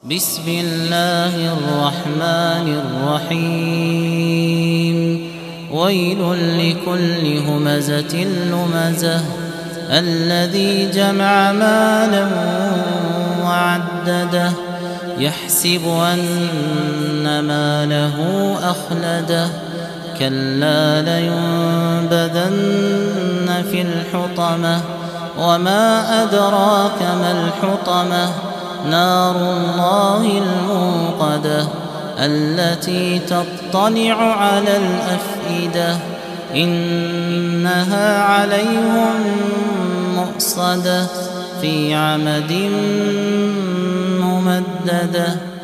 بسم الله الرحمن الرحيم ويل لكل همزة لمزة الذي جمع مالا وعدده يحسب أن ماله أخلده كلا لينبذن في الحطمة وما أدراك ما الحطمة نار الله الموقدة التي تطلع على الأفئدة إنها عليهم مؤصدة في عمد ممددة.